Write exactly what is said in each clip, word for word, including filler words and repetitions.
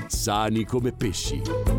Sani come pesci.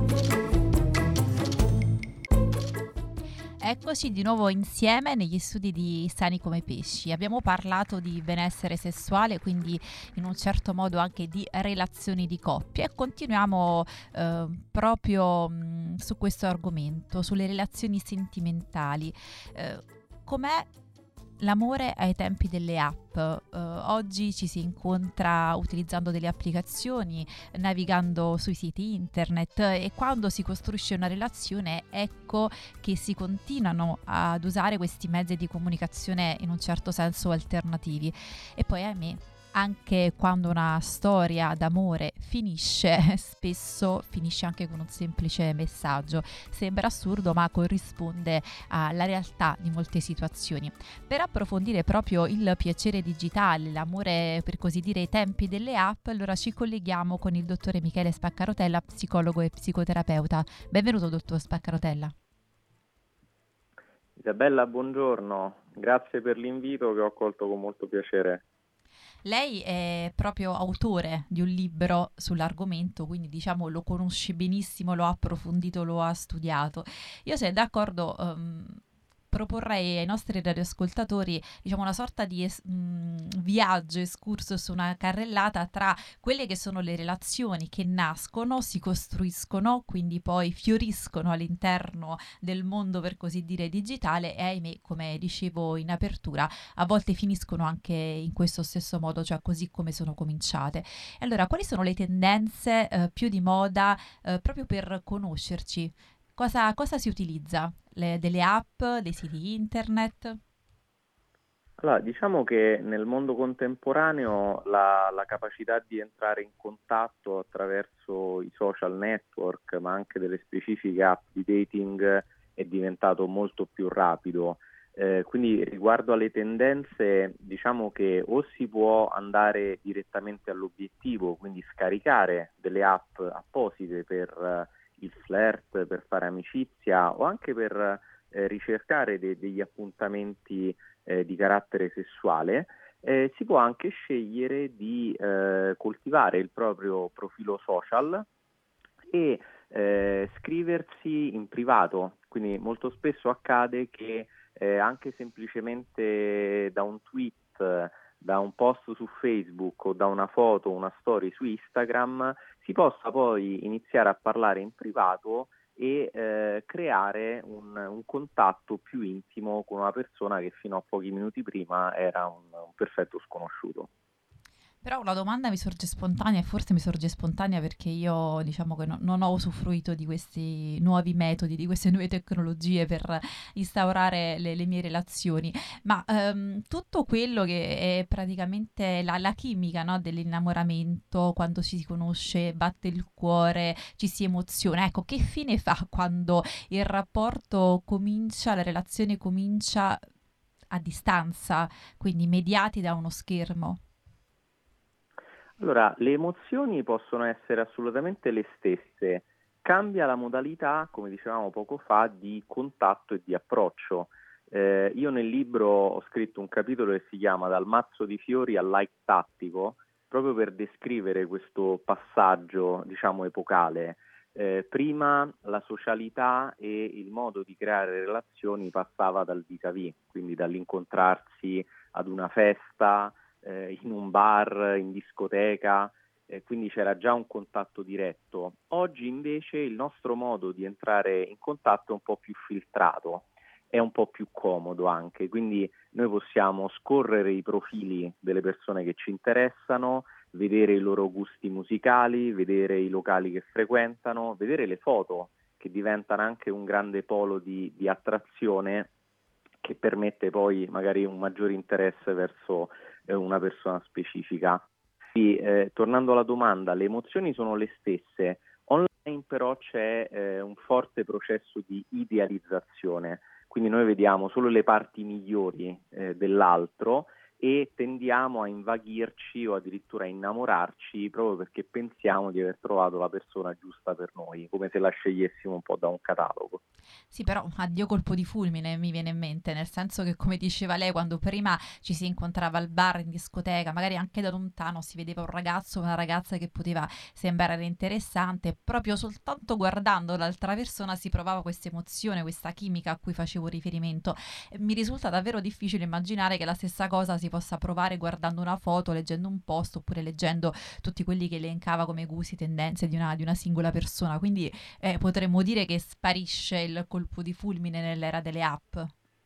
Eccoci di nuovo insieme negli studi di Sani come pesci. Abbiamo parlato di benessere sessuale, quindi in un certo modo anche di relazioni di coppia, e continuiamo eh, proprio mh, su questo argomento, sulle relazioni sentimentali. Eh, com'è l'amore ai tempi delle app? Uh, oggi ci si incontra utilizzando delle applicazioni, navigando sui siti internet, e quando si costruisce una relazione, ecco che si continuano ad usare questi mezzi di comunicazione in un certo senso alternativi. E poi, ahimè, anche quando una storia d'amore finisce, spesso finisce anche con un semplice messaggio. Sembra assurdo, ma corrisponde alla realtà di molte situazioni. Per approfondire proprio il piacere digitale, l'amore per così dire ai tempi delle app, allora ci colleghiamo con il dottore Michele Spaccarotella, psicologo e psicoterapeuta. Benvenuto, dottor Spaccarotella. Isabella, buongiorno, grazie per l'invito che ho accolto con molto piacere. Lei è proprio autore di un libro sull'argomento, quindi diciamo lo conosce benissimo, lo ha approfondito, lo ha studiato. Io, se è d'accordo, um, proporrei ai nostri radioascoltatori, diciamo, una sorta di es- mh, viaggio, excursus, una carrellata tra quelle che sono le relazioni che nascono, si costruiscono, quindi poi fioriscono all'interno del mondo, per così dire, digitale, e ahimè, come dicevo in apertura, a volte finiscono anche in questo stesso modo, cioè così come sono cominciate. E allora, quali sono le tendenze eh, più di moda eh, proprio per conoscerci? Cosa, cosa si utilizza? Le- delle app, dei siti internet? Allora, diciamo che nel mondo contemporaneo la, la capacità di entrare in contatto attraverso i social network, ma anche delle specifiche app di dating, è diventato molto più rapido. Eh, quindi riguardo alle tendenze, diciamo che o si può andare direttamente all'obiettivo, quindi scaricare delle app apposite per eh, il flirt, per fare amicizia o anche per eh, ricercare de- degli appuntamenti eh, di carattere sessuale. Eh, si può anche scegliere di eh, coltivare il proprio profilo social e eh, scriversi in privato. Quindi molto spesso accade che eh, anche semplicemente da un tweet, da un post su Facebook o da una foto, una story su Instagram, si possa poi iniziare a parlare in privato e eh, creare un, un contatto più intimo con una persona che fino a pochi minuti prima era un, un perfetto sconosciuto. Però una domanda mi sorge spontanea, e forse mi sorge spontanea perché io, diciamo che no- non ho usufruito di questi nuovi metodi, di queste nuove tecnologie per instaurare le, le mie relazioni, ma ehm, tutto quello che è praticamente la, la chimica, no, dell'innamoramento, quando ci si conosce, batte il cuore, ci si emoziona, ecco, che fine fa quando il rapporto comincia, la relazione comincia a distanza, quindi mediati da uno schermo? Allora, le emozioni possono essere assolutamente le stesse, cambia la modalità, come dicevamo poco fa, di contatto e di approccio. Eh, io nel libro ho scritto un capitolo che si chiama Dal mazzo di fiori al like tattico, proprio per descrivere questo passaggio, diciamo, epocale. Eh, prima la socialità e il modo di creare relazioni passava dal vis-à-vis, quindi dall'incontrarsi ad una festa, eh, in un bar, in discoteca, eh, quindi c'era già un contatto diretto. Oggi invece il nostro modo di entrare in contatto è un po' più filtrato, è un po' più comodo anche, quindi noi possiamo scorrere i profili delle persone che ci interessano, vedere i loro gusti musicali, vedere i locali che frequentano, vedere le foto che diventano anche un grande polo di, di attrazione che permette poi magari un maggiore interesse verso eh, una persona specifica. Quindi, eh, tornando alla domanda, le emozioni sono le stesse, online però c'è eh, un forte processo di idealizzazione, quindi noi vediamo solo le parti migliori eh, dell'altro e tendiamo a invaghirci o addirittura a innamorarci proprio perché pensiamo di aver trovato la persona giusta per noi, come se la scegliessimo un po' da un catalogo. Sì, però addio colpo di fulmine mi viene in mente, nel senso che come diceva lei, quando prima ci si incontrava al bar, in discoteca, magari anche da lontano si vedeva un ragazzo o una ragazza che poteva sembrare interessante, proprio soltanto guardando l'altra persona si provava questa emozione, questa chimica a cui facevo riferimento. E mi risulta davvero difficile immaginare che la stessa cosa si possa provare guardando una foto, leggendo un post oppure leggendo tutti quelli che elencava come gusti, tendenze di una, di una singola persona. Quindi eh, potremmo dire che sparisce il colpo di fulmine nell'era delle app.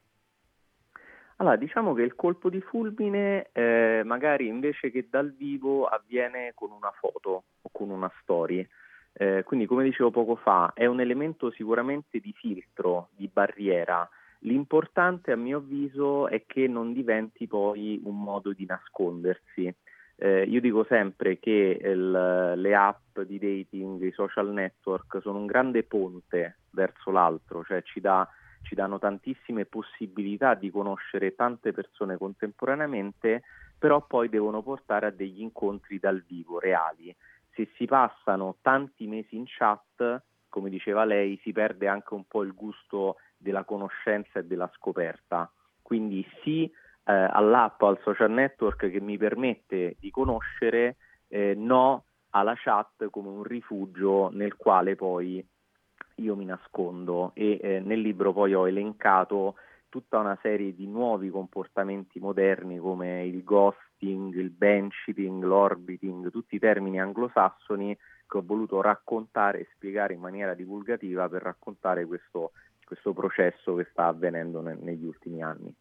Allora, diciamo che il colpo di fulmine eh, magari invece che dal vivo avviene con una foto o con una story. Eh, quindi come dicevo poco fa, è un elemento sicuramente di filtro, di barriera. L'importante a mio avviso è che non diventi poi un modo di nascondersi. Eh, io dico sempre che il- le app di dating, i social network sono un grande ponte verso l'altro, cioè ci dà ci danno tantissime possibilità di conoscere tante persone contemporaneamente, però poi devono portare a degli incontri dal vivo, reali. Se si passano tanti mesi in chat, come diceva lei, si perde anche un po' il gusto della conoscenza e della scoperta. Quindi sì, eh, all'app, al social network che mi permette di conoscere, eh, no alla chat come un rifugio nel quale poi io mi nascondo e eh, nel libro poi ho elencato tutta una serie di nuovi comportamenti moderni come il ghosting, il benching, l'orbiting, tutti i termini anglosassoni che ho voluto raccontare e spiegare in maniera divulgativa per raccontare questo, questo processo che sta avvenendo ne- negli ultimi anni.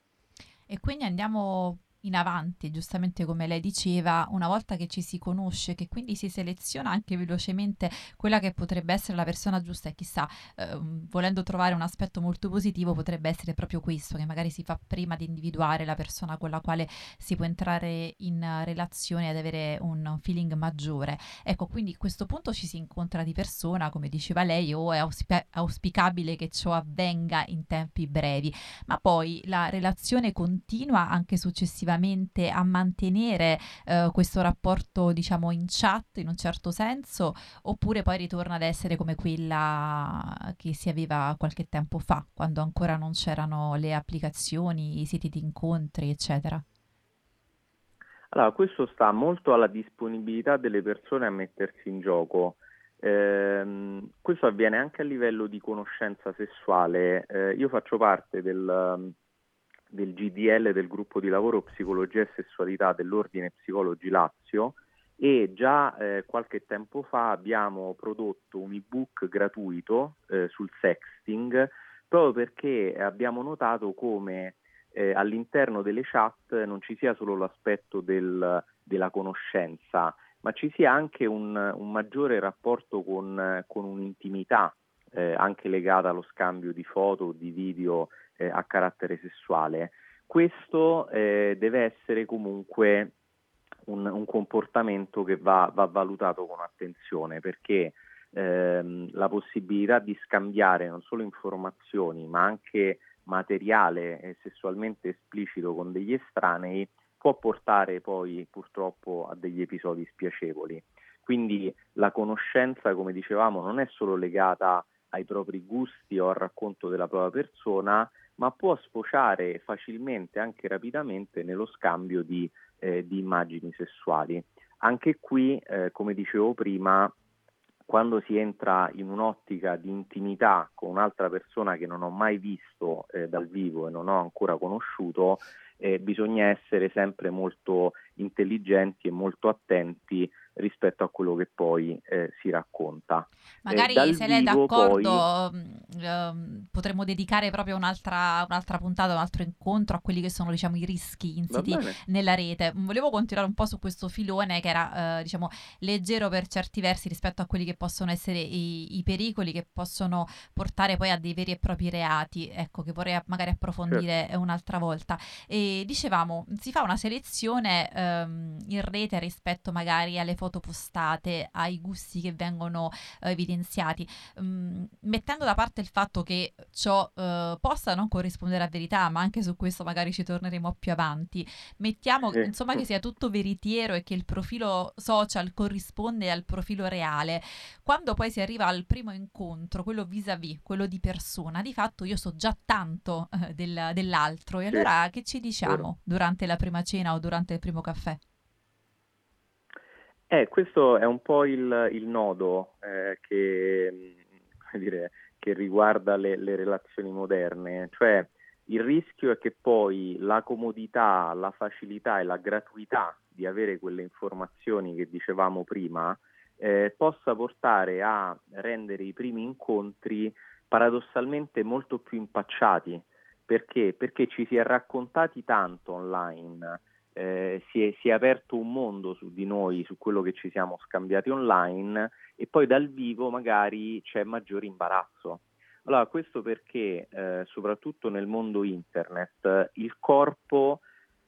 E quindi andiamo in avanti, giustamente come lei diceva, una volta che ci si conosce, che quindi si seleziona anche velocemente quella che potrebbe essere la persona giusta e chissà, ehm, volendo trovare un aspetto molto positivo, potrebbe essere proprio questo, che magari si fa prima di individuare la persona con la quale si può entrare in eh, relazione ed avere un feeling maggiore. Ecco, quindi a questo punto ci si incontra di persona, come diceva lei, o è auspe- auspicabile che ciò avvenga in tempi brevi, ma poi la relazione continua anche successivamente a mantenere eh, questo rapporto, diciamo, in chat in un certo senso, oppure poi ritorna ad essere come quella che si aveva qualche tempo fa, quando ancora non c'erano le applicazioni, i siti di incontri, eccetera. Allora, questo sta molto alla disponibilità delle persone a mettersi in gioco. Ehm, questo avviene anche a livello di conoscenza sessuale. Eh, io faccio parte del, del G D L, del gruppo di lavoro Psicologia e Sessualità dell'Ordine Psicologi Lazio e già eh, qualche tempo fa abbiamo prodotto un ebook gratuito eh, sul sexting proprio perché abbiamo notato come eh, all'interno delle chat non ci sia solo l'aspetto del- della conoscenza, ma ci sia anche un, un maggiore rapporto con, con un'intimità eh, anche legata allo scambio di foto o di video eh, a carattere sessuale. Questo eh, deve essere comunque un, un comportamento che va, va valutato con attenzione perché ehm, la possibilità di scambiare non solo informazioni ma anche materiale e sessualmente esplicito con degli estranei può portare poi purtroppo a degli episodi spiacevoli. Quindi la conoscenza, come dicevamo, non è solo legata ai propri gusti o al racconto della propria persona, ma può sfociare facilmente, anche rapidamente, nello scambio di, eh, di immagini sessuali. Anche qui, eh, come dicevo prima, quando si entra in un'ottica di intimità con un'altra persona che non ho mai visto eh, dal vivo e non ho ancora conosciuto, eh, bisogna essere sempre molto intelligenti e molto attenti rispetto a quello che poi eh, si racconta. Eh, Magari dal se lei è vivo poi d'accordo, mh, ehm, potremmo dedicare proprio un'altra, un'altra puntata, un altro incontro a quelli che sono, diciamo, i rischi va insiti bene. nella rete. Volevo continuare un po' su questo filone che era, eh, diciamo, leggero per certi versi rispetto a quelli che possono essere i, i pericoli che possono portare poi a dei veri e propri reati, ecco, che vorrei magari Certo. approfondire un'altra volta. E E dicevamo, si fa una selezione ehm, in rete rispetto magari alle foto postate, ai gusti che vengono eh, evidenziati, mm, mettendo da parte il fatto che ciò eh, possa non corrispondere a verità, ma anche su questo magari ci torneremo più avanti. Mettiamo Sì. insomma che sia tutto veritiero e che il profilo social corrisponde al profilo reale. Quando poi si arriva al primo incontro, quello vis-à-vis, quello di persona, di fatto io so già tanto eh, del- dell'altro. E Sì, allora che ci vero. diciamo durante la prima cena o durante il primo caffè? Eh, questo è un po' il, il nodo eh, che, mh, come dire, che riguarda le, le relazioni moderne, cioè il rischio è che poi la comodità, la facilità e la gratuità di avere quelle informazioni che dicevamo prima eh, possa portare a rendere i primi incontri paradossalmente molto più impacciati. Perché? Perché ci si è raccontati tanto online, eh, si è, si è aperto un mondo su di noi, su quello che ci siamo scambiati online e poi dal vivo magari c'è maggiore imbarazzo. Allora, questo perché eh, soprattutto nel mondo internet il corpo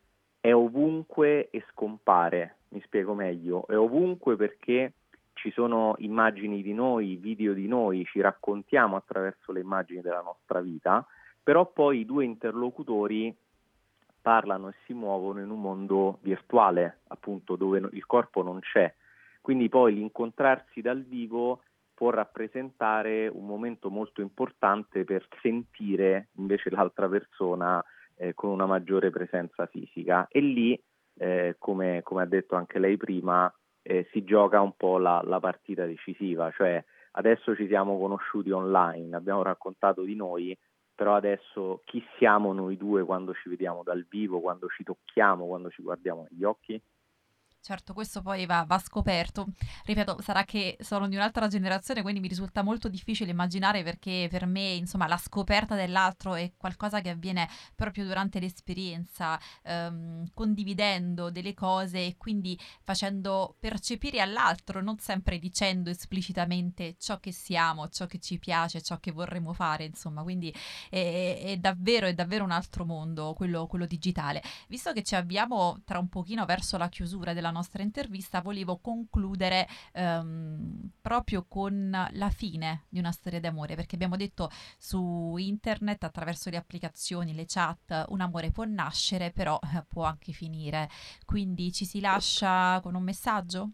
è ovunque e scompare, mi spiego meglio, è ovunque perché ci sono immagini di noi, video di noi, ci raccontiamo attraverso le immagini della nostra vita, però poi i due interlocutori parlano e si muovono in un mondo virtuale, appunto, dove il corpo non c'è. Quindi poi l'incontrarsi dal vivo può rappresentare un momento molto importante per sentire invece l'altra persona eh, con una maggiore presenza fisica. E lì, eh, come, come ha detto anche lei prima, eh, si gioca un po' la, la partita decisiva, cioè adesso ci siamo conosciuti online, abbiamo raccontato di noi, però adesso chi siamo noi due quando ci vediamo dal vivo, quando ci tocchiamo, quando ci guardiamo negli occhi? Certo, questo poi va, va scoperto. Ripeto, sarà che sono di un'altra generazione, quindi mi risulta molto difficile immaginare perché per me, insomma, la scoperta dell'altro è qualcosa che avviene proprio durante l'esperienza, ehm, condividendo delle cose e quindi facendo percepire all'altro, non sempre dicendo esplicitamente ciò che siamo, ciò che ci piace, ciò che vorremmo fare, insomma, quindi è, è davvero, è davvero un altro mondo, quello, quello digitale. Visto che ci avviamo tra un pochino verso la chiusura della nostra intervista, volevo concludere ehm, proprio con la fine di una storia d'amore, perché abbiamo detto su internet, attraverso le applicazioni, le chat, un amore può nascere, però eh, può anche finire. Quindi ci si lascia con un messaggio?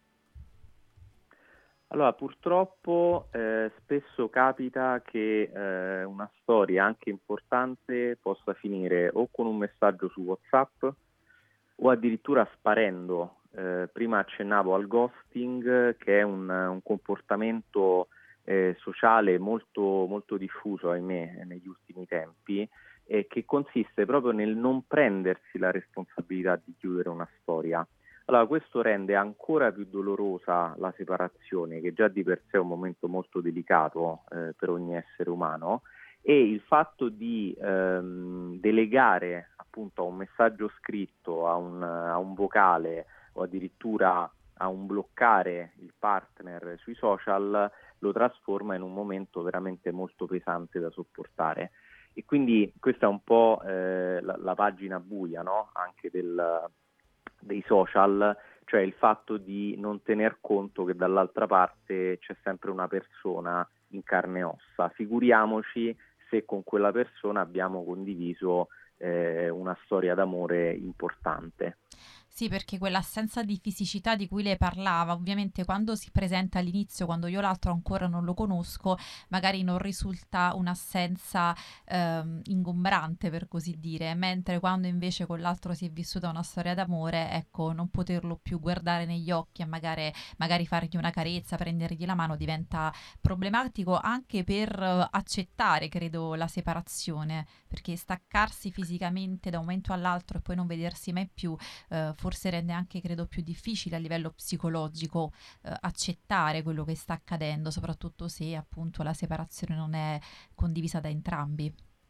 Allora, purtroppo eh, spesso capita che eh, una storia anche importante possa finire o con un messaggio su WhatsApp o addirittura sparendo. Eh, prima accennavo al ghosting, che è un, un comportamento eh, sociale molto, molto diffuso, ahimè, negli ultimi tempi, e che consiste proprio nel non prendersi la responsabilità di chiudere una storia. Allora, questo rende ancora più dolorosa la separazione, che già di per sé è un momento molto delicato eh, per ogni essere umano, e il fatto di ehm, delegare appunto a un messaggio scritto, a un, a un vocale o addirittura a un bloccare il partner sui social lo trasforma in un momento veramente molto pesante da sopportare. E quindi questa è un po' eh, la, la pagina buia, no? Anche del, dei social, cioè il fatto di non tener conto che dall'altra parte c'è sempre una persona in carne e ossa. Figuriamoci se con quella persona abbiamo condiviso eh, una storia d'amore importante. Sì, perché quell'assenza di fisicità di cui lei parlava, ovviamente quando si presenta all'inizio, quando io l'altro ancora non lo conosco, magari non risulta un'assenza ehm, ingombrante, per così dire, mentre quando invece con l'altro si è vissuta una storia d'amore, ecco, non poterlo più guardare negli occhi e magari, magari fargli una carezza, prendergli la mano diventa problematico anche per eh, accettare, credo, la separazione, perché staccarsi fisicamente da un momento all'altro e poi non vedersi mai più eh, forse rende anche, credo, più difficile a livello psicologico eh, accettare quello che sta accadendo, soprattutto se appunto la separazione non è condivisa da entrambi.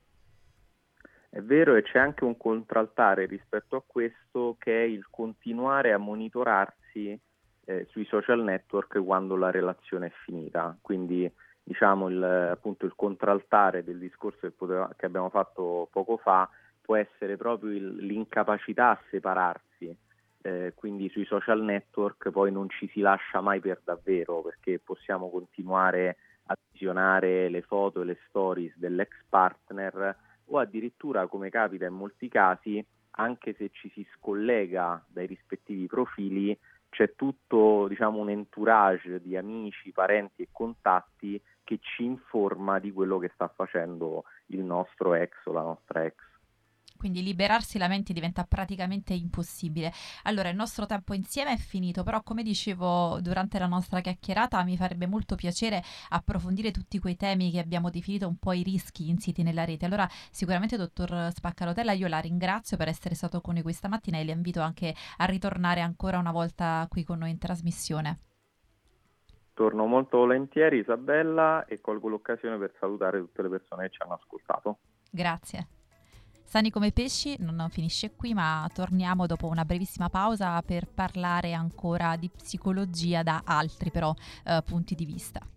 È vero, e c'è anche un contraltare rispetto a questo, che è il continuare a monitorarsi eh, sui social network quando la relazione è finita. Quindi diciamo il, appunto il contraltare del discorso che, poteva, che abbiamo fatto poco fa può essere proprio il, l'incapacità a separarsi. Eh, quindi sui social network poi non ci si lascia mai per davvero, perché possiamo continuare a visionare le foto e le stories dell'ex partner, o addirittura, come capita in molti casi, anche se ci si scollega dai rispettivi profili, c'è tutto, diciamo, un entourage di amici, parenti e contatti che ci informa di quello che sta facendo il nostro ex o la nostra ex. Quindi liberarsi la mente diventa praticamente impossibile. Allora, il nostro tempo insieme è finito, però come dicevo durante la nostra chiacchierata, mi farebbe molto piacere approfondire tutti quei temi che abbiamo definito un po' i rischi insiti nella rete. Allora, sicuramente, dottor Spaccalotella, io la ringrazio per essere stato con noi questa mattina e le invito anche a ritornare ancora una volta qui con noi in trasmissione. Torno molto volentieri, Isabella, e colgo l'occasione per salutare tutte le persone che ci hanno ascoltato. Grazie. Sani come pesci non finisce qui, ma torniamo dopo una brevissima pausa per parlare ancora di psicologia da altri però eh, punti di vista.